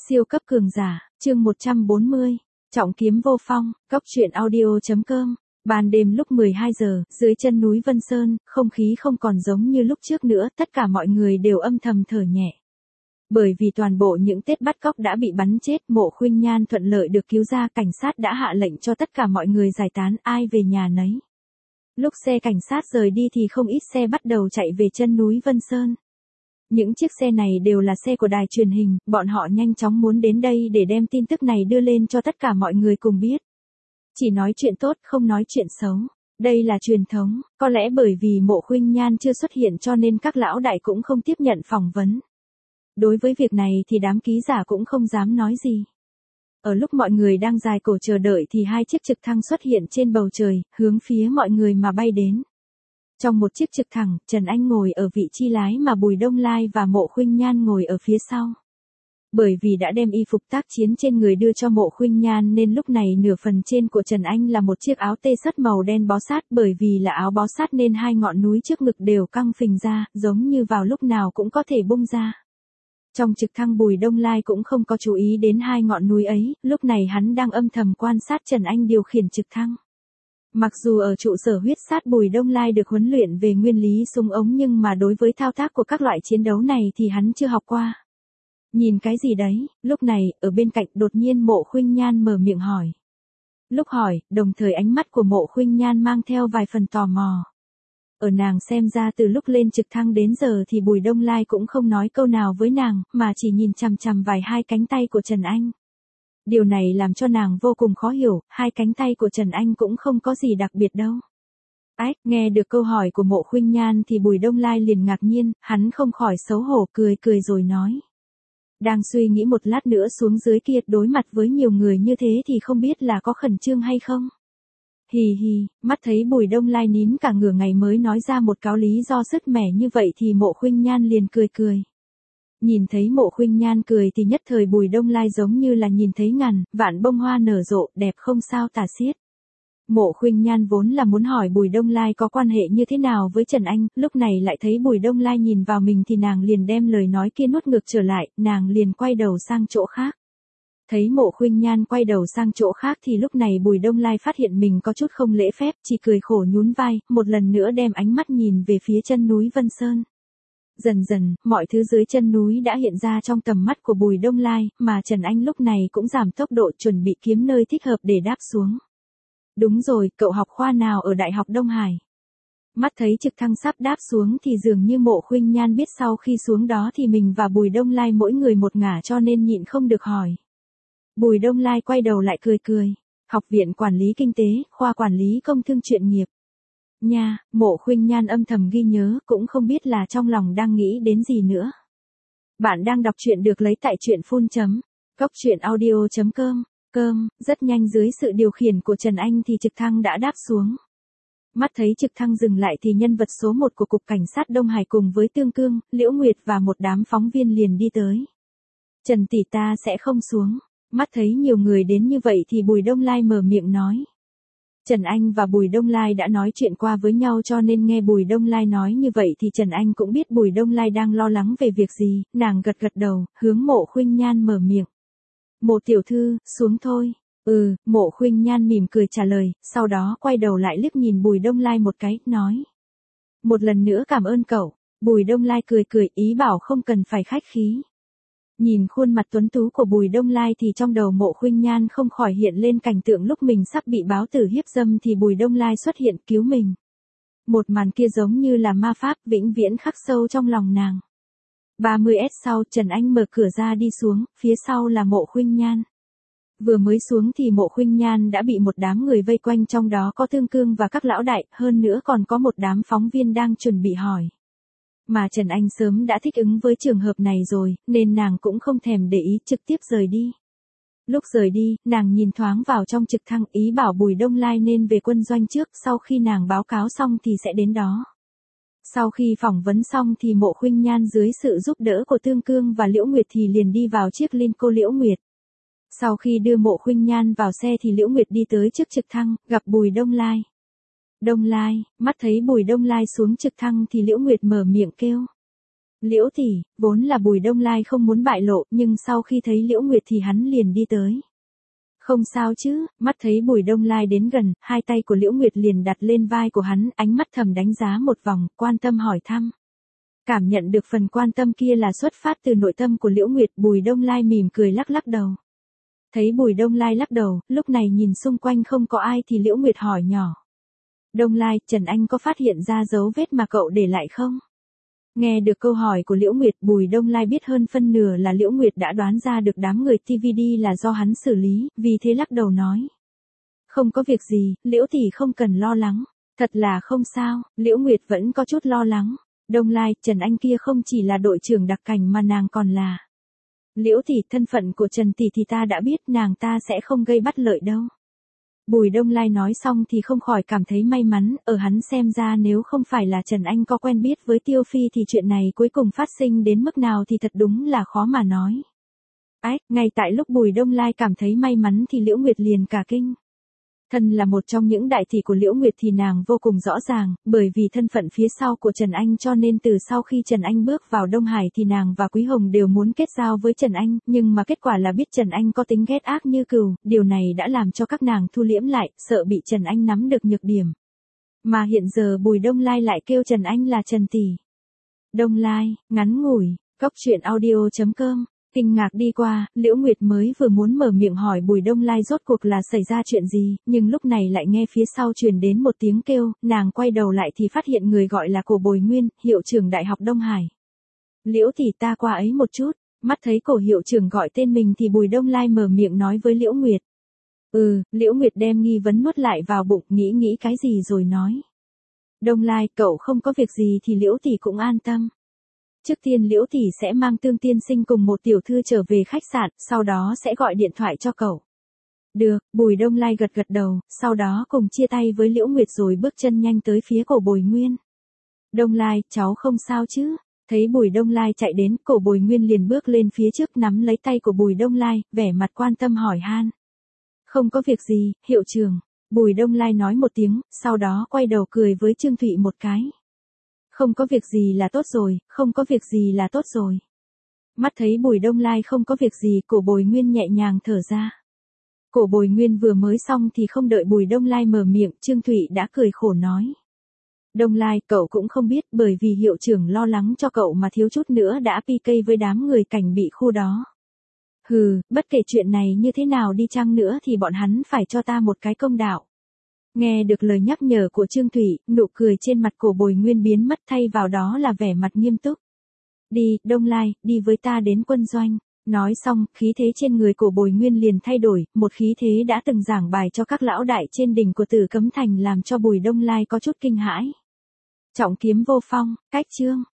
Siêu cấp cường giả, chương 140, trọng kiếm vô phong, cốc truyện audio.com. Ban đêm lúc 12 giờ, dưới chân núi Vân Sơn, không khí không còn giống như lúc trước nữa, tất cả mọi người đều âm thầm thở nhẹ. Bởi vì toàn bộ những tên bắt cóc đã bị bắn chết, Mộ Khuynh Nhan thuận lợi được cứu ra, cảnh sát đã hạ lệnh cho tất cả mọi người giải tán, ai về nhà nấy. Lúc xe cảnh sát rời đi thì không ít xe bắt đầu chạy về chân núi Vân Sơn. Những chiếc xe này đều là xe của đài truyền hình, bọn họ nhanh chóng muốn đến đây để đem tin tức này đưa lên cho tất cả mọi người cùng biết. Chỉ nói chuyện tốt, không nói chuyện xấu. Đây là truyền thống, có lẽ bởi vì Mộ Khuynh Nhan chưa xuất hiện cho nên các lão đại cũng không tiếp nhận phỏng vấn. Đối với việc này thì đám ký giả cũng không dám nói gì. Ở lúc mọi người đang dài cổ chờ đợi thì hai chiếc trực thăng xuất hiện trên bầu trời, hướng phía mọi người mà bay đến. Trong một chiếc trực thăng, Trần Anh ngồi ở vị trí lái mà Bùi Đông Lai và Mộ Khuynh Nhan ngồi ở phía sau. Bởi vì đã đem y phục tác chiến trên người đưa cho Mộ Khuynh Nhan nên lúc này nửa phần trên của Trần Anh là một chiếc áo tê sắt màu đen bó sát, bởi vì là áo bó sát nên hai ngọn núi trước ngực đều căng phình ra, giống như vào lúc nào cũng có thể bung ra. Trong trực thăng Bùi Đông Lai cũng không có chú ý đến hai ngọn núi ấy, lúc này hắn đang âm thầm quan sát Trần Anh điều khiển trực thăng. Mặc dù ở trụ sở huyết sát Bùi Đông Lai được huấn luyện về nguyên lý súng ống nhưng mà đối với thao tác của các loại chiến đấu này thì hắn chưa học qua. Nhìn cái gì đấy, lúc này, ở bên cạnh đột nhiên Mộ Khuynh Nhan mở miệng hỏi. Lúc hỏi, đồng thời ánh mắt của Mộ Khuynh Nhan mang theo vài phần tò mò. Ở nàng xem ra từ lúc lên trực thăng đến giờ thì Bùi Đông Lai cũng không nói câu nào với nàng, mà chỉ nhìn chằm chằm vào hai cánh tay của Trần Anh. Điều này làm cho nàng vô cùng khó hiểu, hai cánh tay của Trần Anh cũng không có gì đặc biệt đâu. Ách, nghe được câu hỏi của Mộ Khuynh Nhan thì Bùi Đông Lai liền ngạc nhiên, hắn không khỏi xấu hổ cười rồi nói. Đang suy nghĩ một lát nữa xuống dưới kia đối mặt với nhiều người như thế thì không biết là có khẩn trương hay không. Hì hì, mắt thấy Bùi Đông Lai nín cả nửa ngày mới nói ra một cáo lý do sứt mẻ như vậy thì Mộ Khuynh Nhan liền cười. Nhìn thấy Mộ Khuynh Nhan cười thì nhất thời Bùi Đông Lai giống như là nhìn thấy ngàn vạn bông hoa nở rộ, đẹp không sao tả xiết. Mộ Khuynh Nhan vốn là muốn hỏi Bùi Đông Lai có quan hệ như thế nào với Trần Anh, lúc này lại thấy Bùi Đông Lai nhìn vào mình thì nàng liền đem lời nói kia nuốt ngược trở lại, nàng liền quay đầu sang chỗ khác. Thấy Mộ Khuynh Nhan quay đầu sang chỗ khác thì lúc này Bùi Đông Lai phát hiện mình có chút không lễ phép, chỉ cười khổ nhún vai, một lần nữa đem ánh mắt nhìn về phía chân núi Vân Sơn. Dần dần, mọi thứ dưới chân núi đã hiện ra trong tầm mắt của Bùi Đông Lai, mà Trần Anh lúc này cũng giảm tốc độ chuẩn bị kiếm nơi thích hợp để đáp xuống. Đúng rồi, cậu học khoa nào ở Đại học Đông Hải? Mắt thấy trực thăng sắp đáp xuống thì dường như Mộ Khuynh Nhan biết sau khi xuống đó thì mình và Bùi Đông Lai mỗi người một ngả cho nên nhịn không được hỏi. Bùi Đông Lai quay đầu lại cười. Học viện Quản lý Kinh tế, khoa Quản lý Công thương chuyên nghiệp. Nha, Mộ Khuynh Nhan âm thầm ghi nhớ, cũng không biết là trong lòng đang nghĩ đến gì nữa. Bạn đang đọc truyện được lấy tại truyện cốc truyện audio.com. Rất nhanh dưới sự điều khiển của Trần Anh thì trực thăng đã đáp xuống. Mắt thấy trực thăng dừng lại thì nhân vật số 1 của Cục Cảnh sát Đông Hải cùng với Tương Cương, Liễu Nguyệt và một đám phóng viên liền đi tới. Trần tỷ ta sẽ không xuống. Mắt thấy nhiều người đến như vậy thì Bùi Đông Lai mở miệng nói. Trần Anh và Bùi Đông Lai đã nói chuyện qua với nhau cho nên nghe Bùi Đông Lai nói như vậy thì Trần Anh cũng biết Bùi Đông Lai đang lo lắng về việc gì, nàng gật đầu, hướng Mộ Khuynh Nhan mở miệng. Mộ tiểu thư, xuống thôi. Mộ Khuynh Nhan mỉm cười trả lời, sau đó quay đầu lại liếc nhìn Bùi Đông Lai một cái, nói. Một lần nữa cảm ơn cậu. Bùi Đông Lai cười ý bảo không cần phải khách khí. Nhìn khuôn mặt tuấn tú của Bùi Đông Lai thì trong đầu Mộ Khuynh Nhan không khỏi hiện lên cảnh tượng lúc mình sắp bị báo tử hiếp dâm thì Bùi Đông Lai xuất hiện cứu mình. Một màn kia giống như là ma pháp vĩnh viễn khắc sâu trong lòng nàng. 30s sau Trần Anh mở cửa ra đi xuống, phía sau là Mộ Khuynh Nhan. Vừa mới xuống thì Mộ Khuynh Nhan đã bị một đám người vây quanh, trong đó có Tương Cương và các lão đại, hơn nữa còn có một đám phóng viên đang chuẩn bị hỏi. Mà Trần Anh sớm đã thích ứng với trường hợp này rồi, nên nàng cũng không thèm để ý, trực tiếp rời đi. Lúc rời đi, nàng nhìn thoáng vào trong trực thăng, ý bảo Bùi Đông Lai nên về quân doanh trước, sau khi nàng báo cáo xong thì sẽ đến đó. Sau khi phỏng vấn xong thì Mộ Khuynh Nhan dưới sự giúp đỡ của Tương Cương và Liễu Nguyệt thì liền đi vào chiếc Lincoln Liễu Nguyệt. Sau khi đưa Mộ Khuynh Nhan vào xe thì Liễu Nguyệt đi tới trước trực thăng, gặp Bùi Đông Lai. Đông Lai, mắt thấy Bùi Đông Lai xuống trực thăng thì Liễu Nguyệt mở miệng kêu. Liễu tỷ, vốn là Bùi Đông Lai không muốn bại lộ, nhưng sau khi thấy Liễu Nguyệt thì hắn liền đi tới. Không sao chứ, mắt thấy Bùi Đông Lai đến gần, hai tay của Liễu Nguyệt liền đặt lên vai của hắn, ánh mắt thầm đánh giá một vòng, quan tâm hỏi thăm. Cảm nhận được phần quan tâm kia là xuất phát từ nội tâm của Liễu Nguyệt, Bùi Đông Lai mỉm cười lắc lắc đầu. Thấy Bùi Đông Lai lắc đầu, lúc này nhìn xung quanh không có ai thì Liễu Nguyệt hỏi nhỏ. Đông Lai, Trần Anh có phát hiện ra dấu vết mà cậu để lại không? Nghe được câu hỏi của Liễu Nguyệt, Bùi Đông Lai biết hơn phân nửa là Liễu Nguyệt đã đoán ra được đám người TVD là do hắn xử lý, vì thế lắc đầu nói. Không có việc gì, Liễu tỷ không cần lo lắng. Thật là không sao, Liễu Nguyệt vẫn có chút lo lắng. Đông Lai, Trần Anh kia không chỉ là đội trưởng đặc cảnh mà nàng còn là. Liễu tỷ, thân phận của Trần tỷ thì ta đã biết, nàng ta sẽ không gây bất lợi đâu. Bùi Đông Lai nói xong thì không khỏi cảm thấy may mắn, ở hắn xem ra nếu không phải là Trần Anh có quen biết với Tiêu Phi thì chuyện này cuối cùng phát sinh đến mức nào thì thật đúng là khó mà nói. Ngay tại lúc Bùi Đông Lai cảm thấy may mắn thì Liễu Nguyệt liền cả kinh. Thân là một trong những đại thị của Liễu Nguyệt thì nàng vô cùng rõ ràng, bởi vì thân phận phía sau của Trần Anh cho nên từ sau khi Trần Anh bước vào Đông Hải thì nàng và Quý Hồng đều muốn kết giao với Trần Anh, nhưng mà kết quả là biết Trần Anh có tính ghét ác như cừu, điều này đã làm cho các nàng thu liễm lại, sợ bị Trần Anh nắm được nhược điểm. Mà hiện giờ Bùi Đông Lai lại kêu Trần Anh là Trần tỷ. Đông Lai, ngắn ngủi, coctruyện.audio.com. Kinh ngạc đi qua, Liễu Nguyệt mới vừa muốn mở miệng hỏi Bùi Đông Lai rốt cuộc là xảy ra chuyện gì, nhưng lúc này lại nghe phía sau truyền đến một tiếng kêu, nàng quay đầu lại thì phát hiện người gọi là Cổ Bồi Nguyên, hiệu trưởng Đại học Đông Hải. Liễu tỷ, ta qua ấy một chút, mắt thấy Cổ hiệu trưởng gọi tên mình thì Bùi Đông Lai mở miệng nói với Liễu Nguyệt. Liễu Nguyệt đem nghi vấn nuốt lại vào bụng, nghĩ cái gì rồi nói. Đông Lai, cậu không có việc gì thì Liễu tỷ cũng an tâm. Trước tiên Liễu tỷ sẽ mang Tương tiên sinh cùng một tiểu thư trở về khách sạn, sau đó sẽ gọi điện thoại cho cậu. Được, Bùi Đông Lai gật gật đầu, sau đó cùng chia tay với Liễu Nguyệt rồi bước chân nhanh tới phía Cổ Bồi Nguyên. Đông Lai, cháu không sao chứ? Thấy Bùi Đông Lai chạy đến, Cổ Bồi Nguyên liền bước lên phía trước nắm lấy tay của Bùi Đông Lai, vẻ mặt quan tâm hỏi han. Không có việc gì, hiệu trưởng. Bùi Đông Lai nói một tiếng, sau đó quay đầu cười với Trương Thụy một cái. Không có việc gì là tốt rồi, không có việc gì là tốt rồi. Mắt thấy Bùi Đông Lai không có việc gì, Cổ Bồi Nguyên nhẹ nhàng thở ra. Cổ Bồi Nguyên vừa mới xong thì không đợi Bùi Đông Lai mở miệng, Trương Thụy đã cười khổ nói. Đông Lai, cậu cũng không biết, bởi vì hiệu trưởng lo lắng cho cậu mà thiếu chút nữa đã PK với đám người cảnh bị khu đó. Bất kể chuyện này như thế nào đi chăng nữa thì bọn hắn phải cho ta một cái công đạo. Nghe được lời nhắc nhở của Trương Thụy, nụ cười trên mặt Cổ Bồi Nguyên biến mất thay vào đó là vẻ mặt nghiêm túc. Đi, Đông Lai, đi với ta đến quân doanh. Nói xong, khí thế trên người Cổ Bồi Nguyên liền thay đổi, một khí thế đã từng giảng bài cho các lão đại trên đỉnh của Tử Cấm Thành làm cho Bùi Đông Lai có chút kinh hãi. Trọng kiếm vô phong, cách chương.